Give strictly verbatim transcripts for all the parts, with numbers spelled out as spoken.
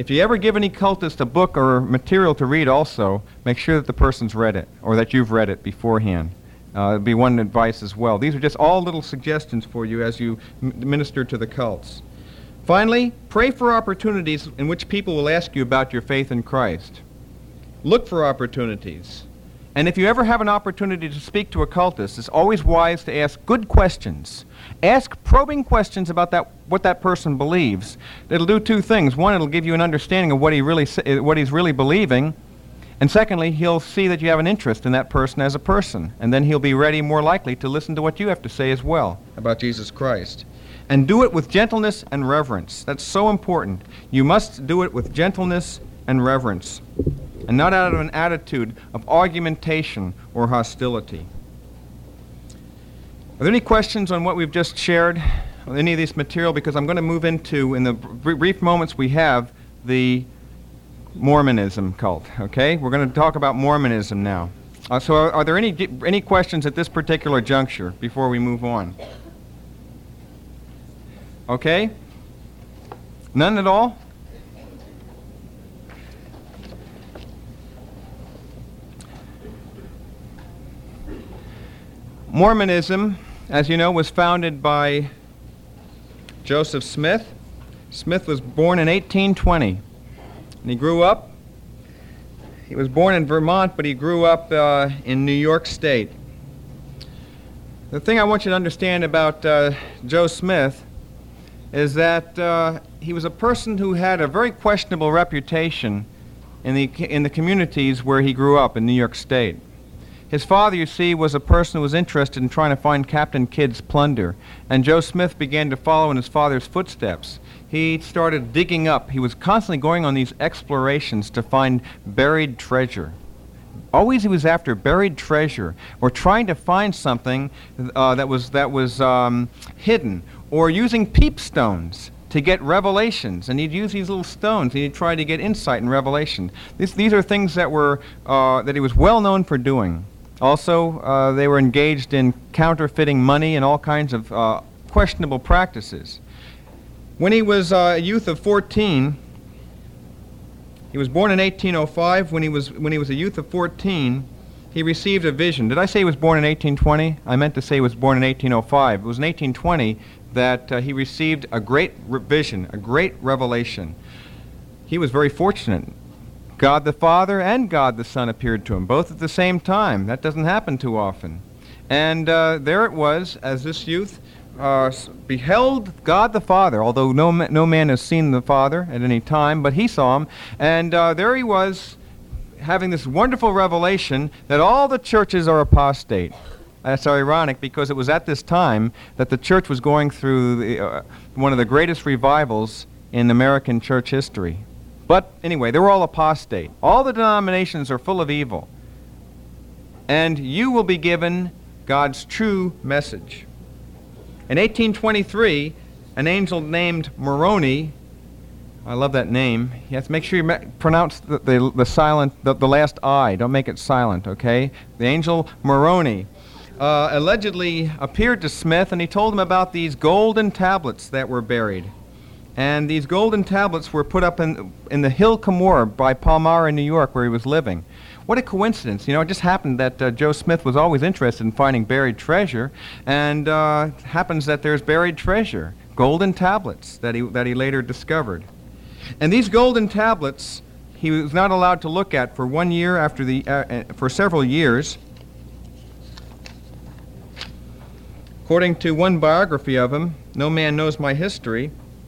If you ever give any cultist a book or material to read also, make sure that the person's read it or that you've read it beforehand. Uh, it'd be one advice as well. These are just all little suggestions for you as you m- minister to the cults. Finally, pray for opportunities in which people will ask you about your faith in Christ. Look for opportunities. And if you ever have an opportunity to speak to a cultist, it's always wise to ask good questions. Ask probing questions about that, what that person believes. It'll do two things. One, it'll give you an understanding of what he really, what he's really believing. And secondly, he'll see that you have an interest in that person as a person. And then he'll be ready, more likely, to listen to what you have to say as well about Jesus Christ. And do it with gentleness and reverence. That's so important. You must do it with gentleness and reverence, and not out of an attitude of argumentation or hostility. Are there any questions on what we've just shared, on any of this material? Because I'm going to move into, in the br- brief moments we have, the Mormonism cult, okay? We're going to talk about Mormonism now. Uh, so are, are there any, any questions at this particular juncture before we move on? Okay? None at all? Mormonism, as you know, was founded by Joseph Smith. Smith was born in eighteen twenty, and he grew up, he was born in Vermont, but he grew up uh, in New York State. The thing I want you to understand about uh, Joe Smith is that uh, he was a person who had a very questionable reputation in the, in the communities where he grew up in New York State. His father, you see, was a person who was interested in trying to find Captain Kidd's plunder, and Joe Smith began to follow in his father's footsteps. He started digging up. He was constantly going on these explorations to find buried treasure. Always he was after buried treasure, or trying to find something uh, that was, that was um, hidden, or using peep stones to get revelations, and he'd use these little stones, and he'd try to get insight and revelation. These, these are things that, were, uh, that he was well known for doing. Also, uh, they were engaged in counterfeiting money and all kinds of uh, questionable practices. When he was uh, a youth of fourteen, he was born in eighteen oh five. When he was when he was a youth of fourteen, he received a vision. Did I say he was born in eighteen twenty? I meant to say he was born in eighteen oh five. It was in eighteen twenty that uh, he received a great re- vision, a great revelation. He was very fortunate. God the Father and God the Son appeared to him, both at the same time. That doesn't happen too often. And uh, there it was, as this youth uh, beheld God the Father, although no, ma- no man has seen the Father at any time, but he saw him. And uh, there he was, having this wonderful revelation that all the churches are apostate. That's ironic, because it was at this time that the church was going through the, uh, one of the greatest revivals in American church history. But anyway, they were all apostate. All the denominations are full of evil. And you will be given God's true message. In eighteen twenty-three, an angel named Moroni, I love that name. You have to make sure you ma- pronounce the, the, the silent, the, the last I. Don't make it silent, okay? The angel Moroni uh, allegedly appeared to Smith, and he told him about these golden tablets that were buried. And these golden tablets were put up in, in the Hill Cumorah by Palmyra, New York, where he was living. What a coincidence. You know, it just happened that uh, Joe Smith was always interested in finding buried treasure, and uh, it happens that there's buried treasure, golden tablets that he, that he later discovered. And these golden tablets he was not allowed to look at for one year after the, uh, uh, for several years. According to one biography of him, No Man Knows My History,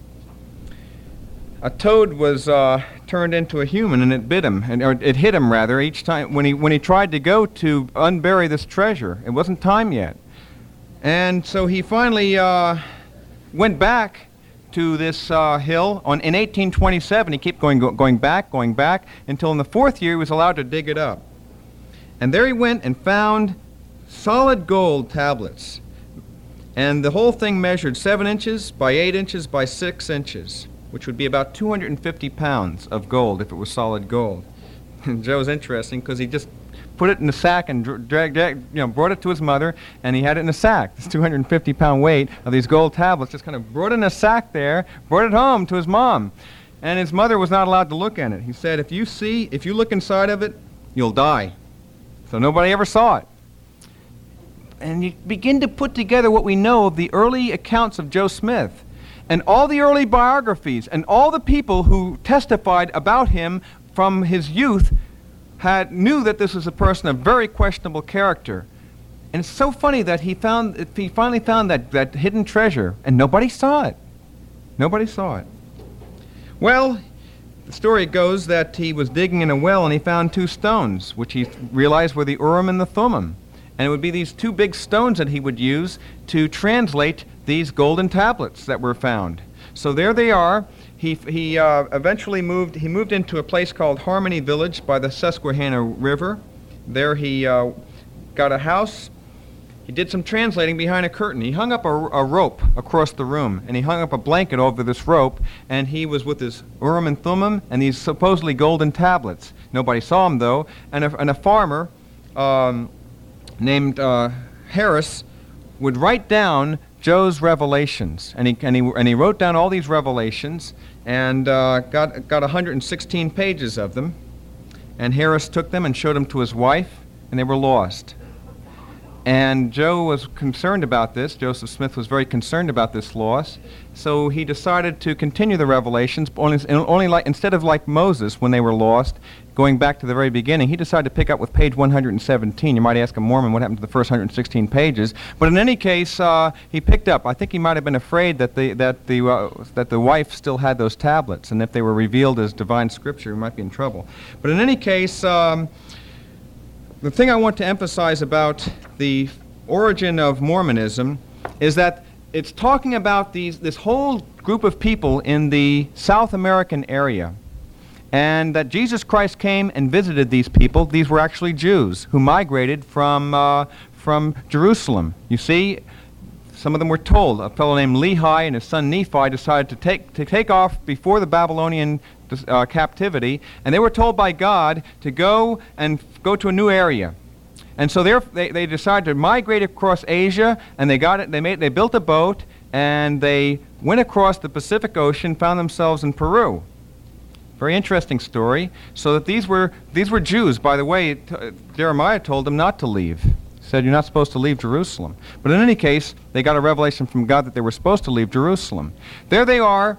a toad was uh, turned into a human, and it bit him, and, or it hit him rather, each time when he when he tried to go to unbury this treasure. It wasn't time yet, and so he finally uh, went back to this uh, hill on in eighteen twenty-seven. He kept going go, going back, going back until in the fourth year he was allowed to dig it up, and there he went and found solid gold tablets, and the whole thing measured seven inches by eight inches by six inches. Which would be about two hundred fifty pounds of gold if it was solid gold. And Joe's interesting because he just put it in a sack and dragged, drag, you know, brought it to his mother, and he had it in a sack. This two hundred fifty pound weight of these gold tablets, just kind of brought it in a sack there, brought it home to his mom. and his mother was not allowed to look at it. He said, if you see, if you look inside of it, you'll die. So nobody ever saw it. And you begin to put together what we know of the early accounts of Joe Smith, and all the early biographies, and all the people who testified about him from his youth had knew that this was a person of very questionable character. And it's so funny that he found he finally found that, that hidden treasure, and nobody saw it. Nobody saw it. Well, the story goes that he was digging in a well and he found two stones, which he realized were the Urim and the Thummim. And it would be these two big stones that he would use to translate these golden tablets that were found. So there they are. He, he uh, eventually moved, he moved into a place called Harmony Village by the Susquehanna River. There he uh, got a house. He did some translating behind a curtain. He hung up a, a rope across the room, and he hung up a blanket over this rope, and he was with his Urim and Thummim and these supposedly golden tablets. Nobody saw him, though, and a, and a farmer um, named uh, Harris would write down Joe's revelations, and he and he and he wrote down all these revelations, and uh, got got one hundred sixteen pages of them. And Harris took them and showed them to his wife, and they were lost. And Joe was concerned about this. Joseph Smith was very concerned about this loss, so he decided to continue the revelations. Only, only like instead of like Moses when they were lost, going back to the very beginning, he decided to pick up with page one hundred seventeen. You might ask a Mormon what happened to the first one hundred sixteen pages, but in any case, uh, he picked up. I think he might have been afraid that the that the uh, that the wife still had those tablets, and if they were revealed as divine scripture, he might be in trouble. But in any case. Um, The thing I want to emphasize about the origin of Mormonism is that it's talking about these, this whole group of people in the South American area, and that Jesus Christ came and visited these people. These were actually Jews who migrated from, uh, from Jerusalem. You see, some of them were told. A fellow named Lehi and his son Nephi decided to take, to take off before the Babylonian Uh, captivity, and they were told by God to go and f- go to a new area. And so they, they decided to migrate across Asia, and they got it. They made they built a boat, and they went across the Pacific Ocean, found themselves in Peru. Very interesting story. So that these were these were Jews. By the way, t- Jeremiah told them not to leave. He said you're not supposed to leave Jerusalem. But in any case, they got a revelation from God that they were supposed to leave Jerusalem. There they are.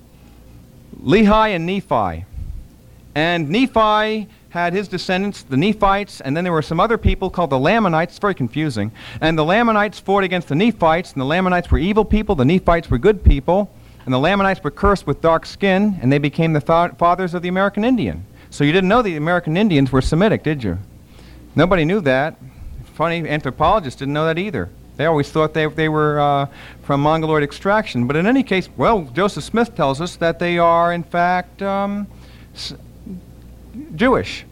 Lehi and Nephi. And Nephi had his descendants, the Nephites, and then there were some other people called the Lamanites. It's very confusing. And the Lamanites fought against the Nephites, and the Lamanites were evil people, the Nephites were good people, and the Lamanites were cursed with dark skin, and they became the fa- fathers of the American Indian. So you didn't know the American Indians were Semitic, did you? Nobody knew that. Funny, anthropologists didn't know that either. They always thought they, they were uh, from Mongoloid extraction. But in any case, well, Joseph Smith tells us that they are, in fact, um, s- Jewish.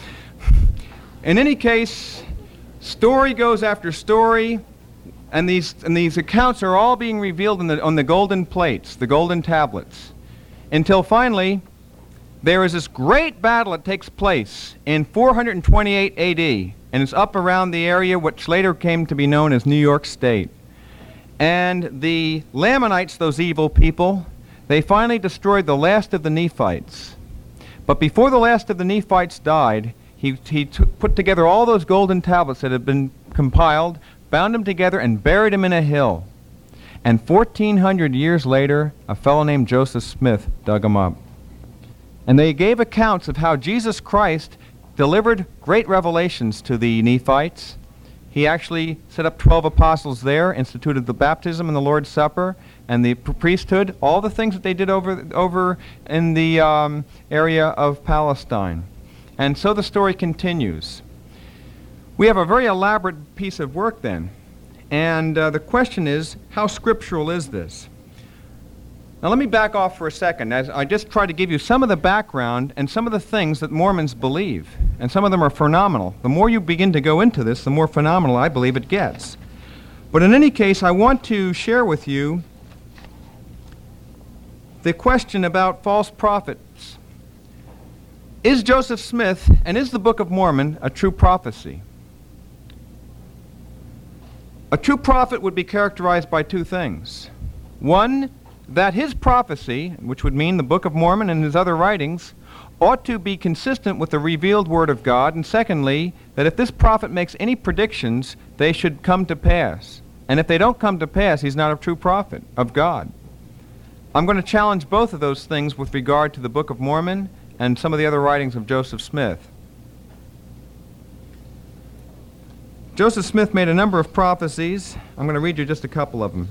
In any case, story goes after story, and these, and these accounts are all being revealed in the, on the golden plates, the golden tablets, until finally there is this great battle that takes place in four hundred twenty-eight A D, and it's up around the area which later came to be known as New York State. And the Lamanites, those evil people, they finally destroyed the last of the Nephites. But before the last of the Nephites died, he, he t- put together all those golden tablets that had been compiled, bound them together, and buried them in a hill. And fourteen hundred years later, a fellow named Joseph Smith dug them up. And they gave accounts of how Jesus Christ delivered great revelations to the Nephites. He actually set up twelve apostles there, instituted the baptism and the Lord's Supper and the priesthood, all the things that they did over over in the um, area of Palestine. And so the story continues. We have a very elaborate piece of work then. And uh, the question is, how scriptural is this? Now let me back off for a second as I just try to give you some of the background and some of the things that Mormons believe. And some of them are phenomenal. The more you begin to go into this, the more phenomenal I believe it gets. But in any case, I want to share with you the question about false prophets. Is Joseph Smith and is the Book of Mormon a true prophecy? A true prophet would be characterized by two things. One, that his prophecy, which would mean the Book of Mormon and his other writings, ought to be consistent with the revealed Word of God, and secondly, that if this prophet makes any predictions, they should come to pass. And if they don't come to pass, he's not a true prophet of God. I'm going to challenge both of those things with regard to the Book of Mormon and some of the other writings of Joseph Smith. Joseph Smith made a number of prophecies. I'm going to read you just a couple of them.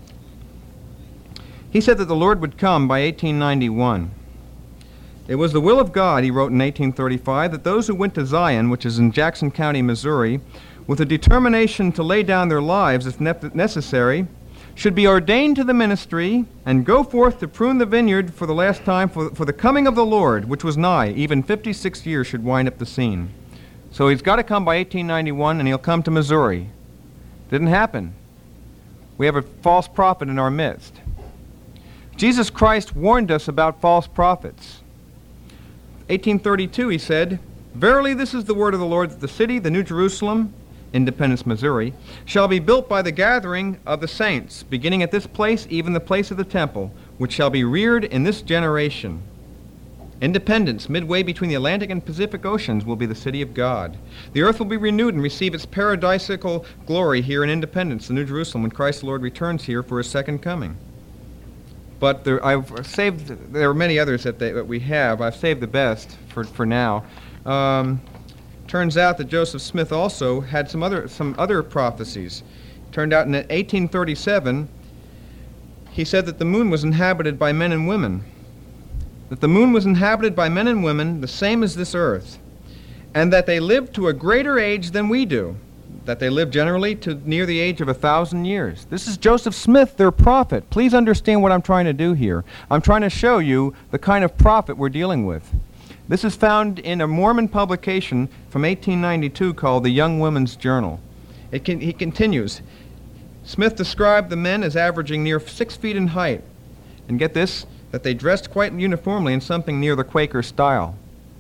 He said that the Lord would come by eighteen ninety-one. It was the will of God, he wrote in eighteen thirty-five, that those who went to Zion, which is in Jackson County, Missouri, with a determination to lay down their lives if ne- necessary, should be ordained to the ministry and go forth to prune the vineyard for the last time, for, for the coming of the Lord, which was nigh. Even fifty-six years should wind up the scene. So he's got to come by eighteen ninety-one, and he'll come to Missouri. Didn't happen. We have a false prophet in our midst. Jesus Christ warned us about false prophets. eighteen thirty-two, he said, "Verily this is the word of the Lord, that the city, the New Jerusalem," Independence, Missouri, "shall be built by the gathering of the saints, beginning at this place, even the place of the temple, which shall be reared in this generation." Independence, midway between the Atlantic and Pacific Oceans, will be the city of God. The earth will be renewed and receive its paradisical glory here in Independence, the New Jerusalem, when Christ the Lord returns here for his second coming. But there, I've saved, there are many others that, they, that we have. I've saved the best for, for now. Um, turns out that Joseph Smith also had some other, some other prophecies. Turned out in eighteen thirty-seven, he said that the moon was inhabited by men and women. That the moon was inhabited by men and women, the same as this earth, and that they lived to a greater age than we do, that they lived generally to near the age of a thousand years. This is Joseph Smith, their prophet. Please understand what I'm trying to do here. I'm trying to show you the kind of prophet we're dealing with. This is found in a Mormon publication from eighteen ninety-two called the Young Women's Journal. It can, he continues, Smith described the men as averaging near six feet in height. And get this, that they dressed quite uniformly in something near the Quaker style.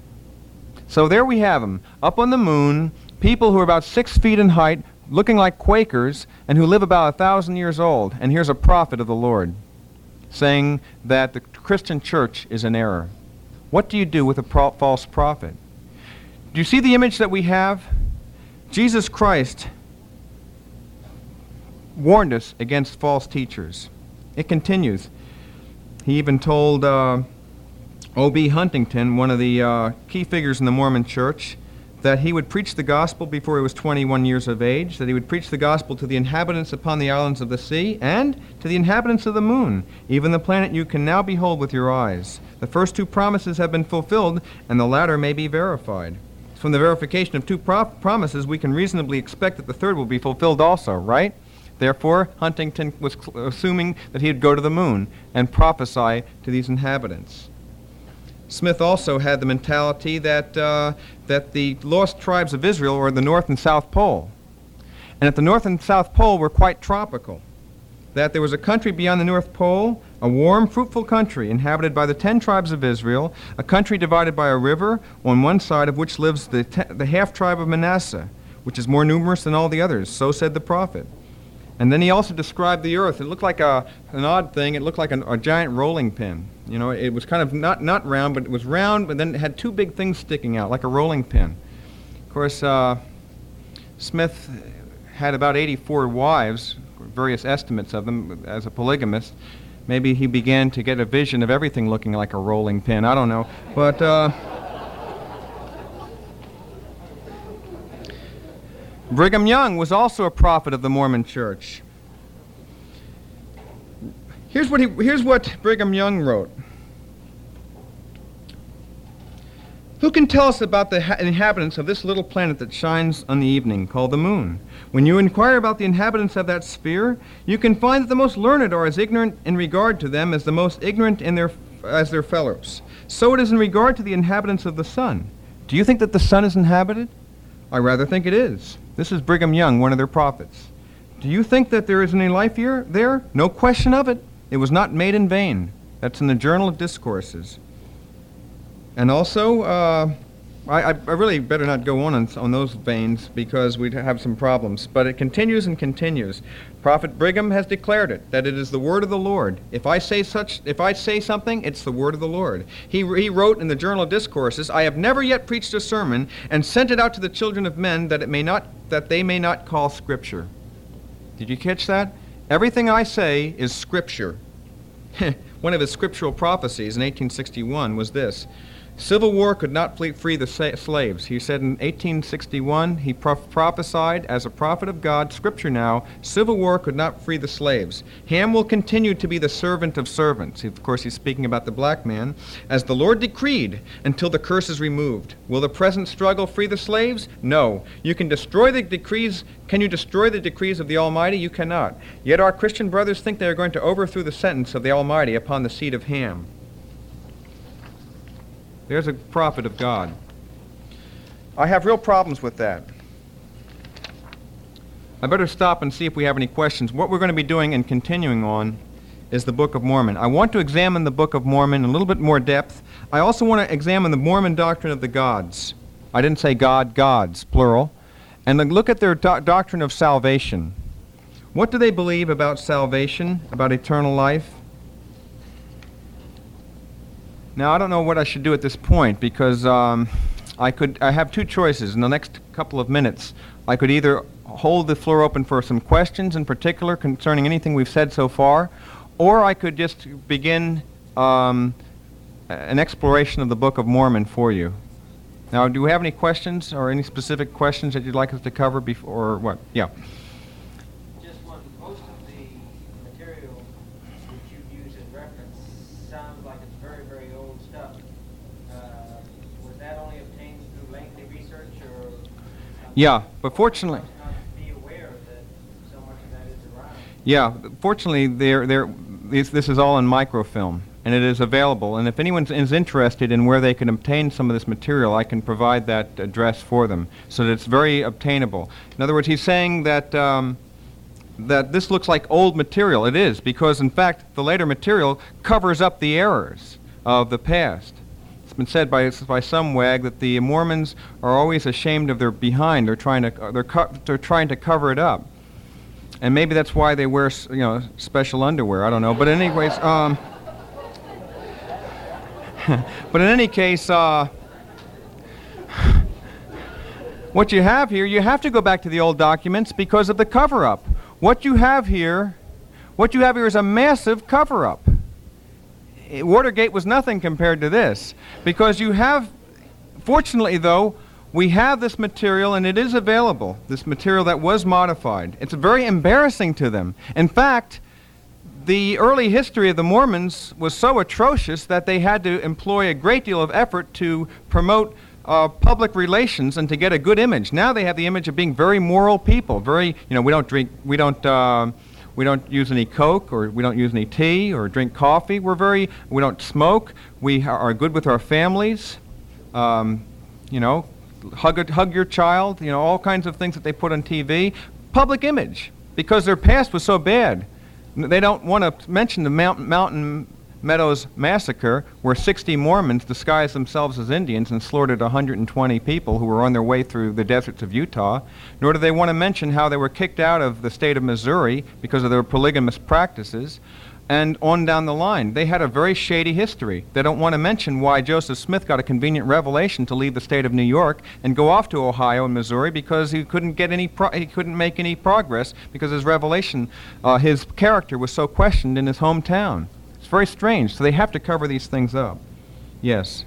So there we have them, up on the moon, people who are about six feet in height, looking like Quakers, and who live about a thousand years old. And here's a prophet of the Lord saying that the Christian church is in error. What do you do with a pro- false prophet? Do you see the image that we have? Jesus Christ warned us against false teachers. It continues. He even told uh, O B Huntington, one of the uh, key figures in the Mormon church, that he would preach the gospel before he was twenty-one years of age, that he would preach the gospel to the inhabitants upon the islands of the sea, and to the inhabitants of the moon, even the planet you can now behold with your eyes. The first two promises have been fulfilled, and the latter may be verified. From the verification of two pro- promises, we can reasonably expect that the third will be fulfilled also, right? Therefore, Huntington was cl- assuming that he would go to the moon and prophesy to these inhabitants. Smith also had the mentality that, uh, that the lost tribes of Israel were the North and South Pole, and that the North and South Pole were quite tropical, that there was a country beyond the North Pole, a warm, fruitful country inhabited by the ten tribes of Israel, a country divided by a river, on one side of which lives the, te- the half-tribe of Manasseh, which is more numerous than all the others. So said the prophet. And then he also described the earth. It looked like a, an odd thing. It looked like an, a giant rolling pin. You know, it was kind of not, not round, but it was round, but then it had two big things sticking out, like a rolling pin. Of course, uh, Smith had about eighty-four wives, various estimates of them, as a polygamist. Maybe he began to get a vision of everything looking like a rolling pin. I don't know. But... Uh, Brigham Young was also a prophet of the Mormon Church. Here's what, he, here's what Brigham Young wrote. Who can tell us about the ha- inhabitants of this little planet that shines on the evening, called the moon? When you inquire about the inhabitants of that sphere, you can find that the most learned are as ignorant in regard to them as the most ignorant in their, as their fellows. So it is in regard to the inhabitants of the sun. Do you think that the sun is inhabited? I rather think it is. This is Brigham Young, one of their prophets. Do you think that there is any life here, there? No question of it. It was not made in vain. That's in the Journal of Discourses. And also, uh, I, I really better not go on, on on those veins because we'd have some problems. But it continues and continues. Prophet Brigham has declared it, that it is the word of the Lord. If I say such, if I say something, it's the word of the Lord. He, he wrote in the Journal of Discourses, I have never yet preached a sermon and sent it out to the children of men that it may not, that they may not call Scripture. Did you catch that? Everything I say is Scripture. One of his scriptural prophecies in eighteen sixty-one was this: civil war could not free the sa- slaves. He said in eighteen sixty-one, he pro- prophesied as a prophet of God, Scripture now, civil war could not free the slaves. Ham will continue to be the servant of servants. Of course, he's speaking about the black man. As the Lord decreed, until the curse is removed. Will the present struggle free the slaves? No. You can destroy the decrees. Can you destroy the decrees of the Almighty? You cannot. Yet our Christian brothers think they are going to overthrow the sentence of the Almighty upon the seed of Ham. There's a prophet of God. I have real problems with that. I better stop and see if we have any questions. What we're going to be doing and continuing on is the Book of Mormon. I want to examine the Book of Mormon in a little bit more depth. I also want to examine the Mormon doctrine of the gods. I didn't say God, gods, plural. And then look at their do- doctrine of salvation. What do they believe about salvation, about eternal life? Now, I don't know what I should do at this point because um, I could. I have two choices. In the next couple of minutes, I could either hold the floor open for some questions in particular concerning anything we've said so far, or I could just begin um, an exploration of the Book of Mormon for you. Now, do we have any questions or any specific questions that you'd like us to cover before, or what? Yeah. Just one. Most of the material which you use as reference sounds like it's very, very old stuff. Uh, was that only obtained through lengthy research, or? Yeah, but fortunately. Not be aware that so much of that is around. Yeah, fortunately, they're, they're, this, this is all in microfilm, and it is available. And if anyone is interested in where they can obtain some of this material, I can provide that address for them, so that it's very obtainable. In other words, he's saying that um, that this looks like old material. It is, because in fact, the later material covers up the errors of the past. It's been said by by some wag that the Mormons are always ashamed of their behind. They're trying to they're co- they're trying to cover it up. And maybe that's why they wear, you know, special underwear. I don't know. But anyways, um, but in any case, uh, what you have here, you have to go back to the old documents because of the cover-up. What you have here, what you have here is a massive cover-up. Watergate was nothing compared to this, because you have, fortunately though, we have this material, and it is available, this material that was modified. It's very embarrassing to them. In fact, the early history of the Mormons was so atrocious that they had to employ a great deal of effort to promote uh, public relations and to get a good image. Now they have the image of being very moral people. Very, you know, we don't drink, we don't, uh, we don't use any Coke, or we don't use any tea, or drink coffee. We're very, we don't smoke. We are good with our families. Um, you know. Hug, a, hug your child, you know, all kinds of things that they put on T V. Public image, because their past was so bad. They don't want to mention the Mount, Mountain Meadows Massacre, where sixty Mormons disguised themselves as Indians and slaughtered one hundred twenty people who were on their way through the deserts of Utah. Nor do they want to mention how they were kicked out of the state of Missouri because of their polygamous practices. And on down the line, they had a very shady history. They don't want to mention why Joseph Smith got a convenient revelation to leave the state of New York and go off to Ohio and Missouri because he couldn't get any, pro- he couldn't make any progress because his revelation, uh, his character was so questioned in his hometown. It's very strange. So they have to cover these things up. Yes.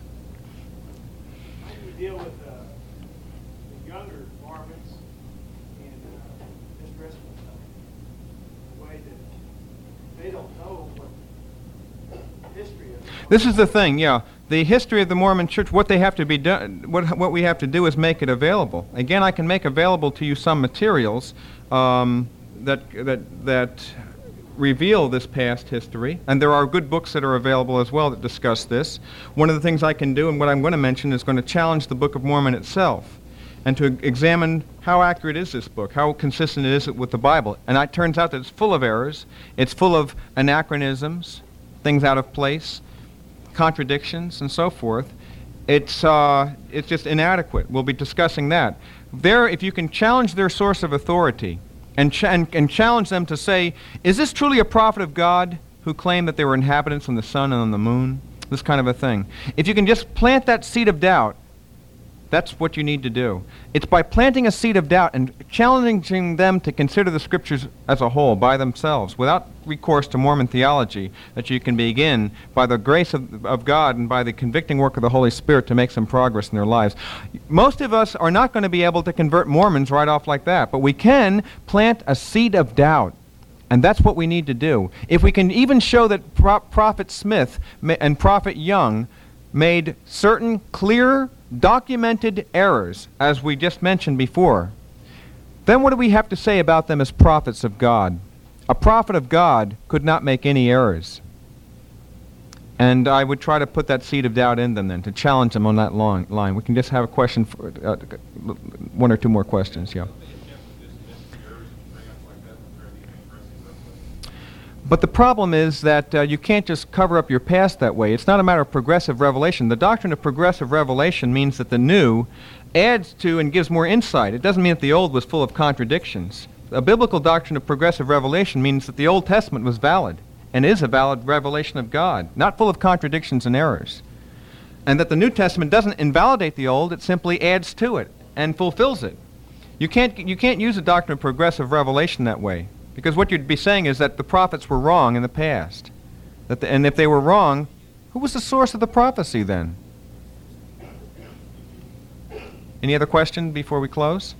How do you deal with uh, the younger Mormons in uh, this rest of the way that they don't know what the history of the This is the thing, yeah. The history of the Mormon Church, what they have to be done, what what we have to do is make it available. Again, I can make available to you some materials um, that that that reveal this past history, and there are good books that are available as well that discuss this. One of the things I can do, and what I'm going to mention, is going to challenge the Book of Mormon itself, and to examine how accurate is this book, how consistent it is with the Bible. And it turns out that it's full of errors, it's full of anachronisms, things out of place, contradictions, and so forth. it's, uh, it's just inadequate. We'll be discussing that. There, if you can challenge their source of authority and, ch- and, and challenge them to say, is this truly a prophet of God who claimed that they were inhabitants on the sun and on the moon? This kind of a thing. If you can just plant that seed of doubt, that's what you need to do. It's by planting a seed of doubt and challenging them to consider the Scriptures as a whole by themselves, without recourse to Mormon theology, that you can begin, by the grace of, of God and by the convicting work of the Holy Spirit, to make some progress in their lives. Most of us are not going to be able to convert Mormons right off like that, but we can plant a seed of doubt. And that's what we need to do. If we can even show that Pro- Prophet Smith ma- and Prophet Young made certain clear, documented errors, as we just mentioned before, then what do we have to say about them as prophets of God? A prophet of God could not make any errors. And I would try to put that seed of doubt in them then, to challenge them on that long line. We can just have a question, for, uh, one or two more questions, yeah. But the problem is that uh, you can't just cover up your past that way. It's not a matter of progressive revelation. The doctrine of progressive revelation means that the new adds to and gives more insight. It doesn't mean that the old was full of contradictions. A biblical doctrine of progressive revelation means that the Old Testament was valid and is a valid revelation of God, not full of contradictions and errors. And that the New Testament doesn't invalidate the Old, it simply adds to it and fulfills it. You can't, you can't use a doctrine of progressive revelation that way. Because what you'd be saying is that the prophets were wrong in the past. That the, and if they were wrong, who was the source of the prophecy then? Any other question before we close?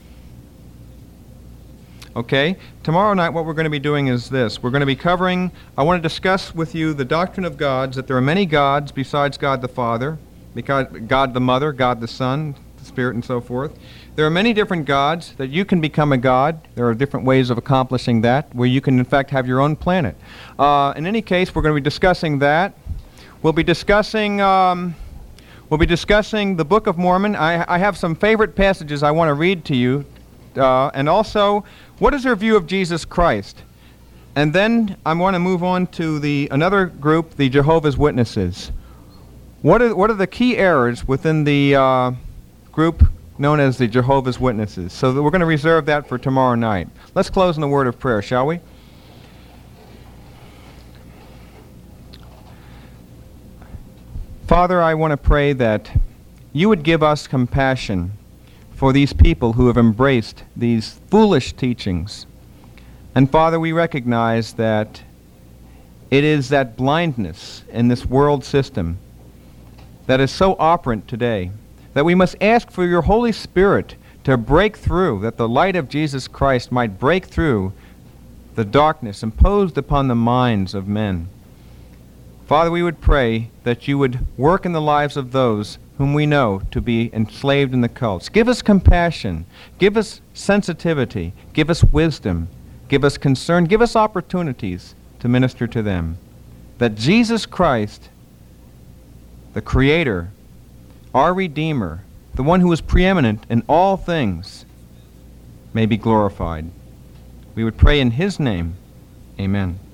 Okay. Tomorrow night what we're going to be doing is this. We're going to be covering, I want to discuss with you the doctrine of gods, that there are many gods besides God the Father, because God the Mother, God the Son, the Spirit, and so forth. There are many different gods, that you can become a god. There are different ways of accomplishing that, where you can in fact have your own planet. Uh, in any case, we're going to be discussing that. We'll be discussing um, we'll be discussing the Book of Mormon. I, I have some favorite passages I want to read to you, uh, and also, what is their view of Jesus Christ? And then I want to move on to the another group, the Jehovah's Witnesses. What are what are the key errors within the uh, group known as the Jehovah's Witnesses? So that we're going to reserve that for tomorrow night. Let's close in a word of prayer, shall we? Father, I want to pray that you would give us compassion for these people who have embraced these foolish teachings. And Father, we recognize that it is that blindness in this world system that is so operant today, that we must ask for your Holy Spirit to break through, that the light of Jesus Christ might break through the darkness imposed upon the minds of men. Father, we would pray that you would work in the lives of those whom we know to be enslaved in the cults. Give us compassion, give us sensitivity, give us wisdom, give us concern, give us opportunities to minister to them. That Jesus Christ, the Creator, our Redeemer, the one who is preeminent in all things, may be glorified. We would pray in his name. Amen.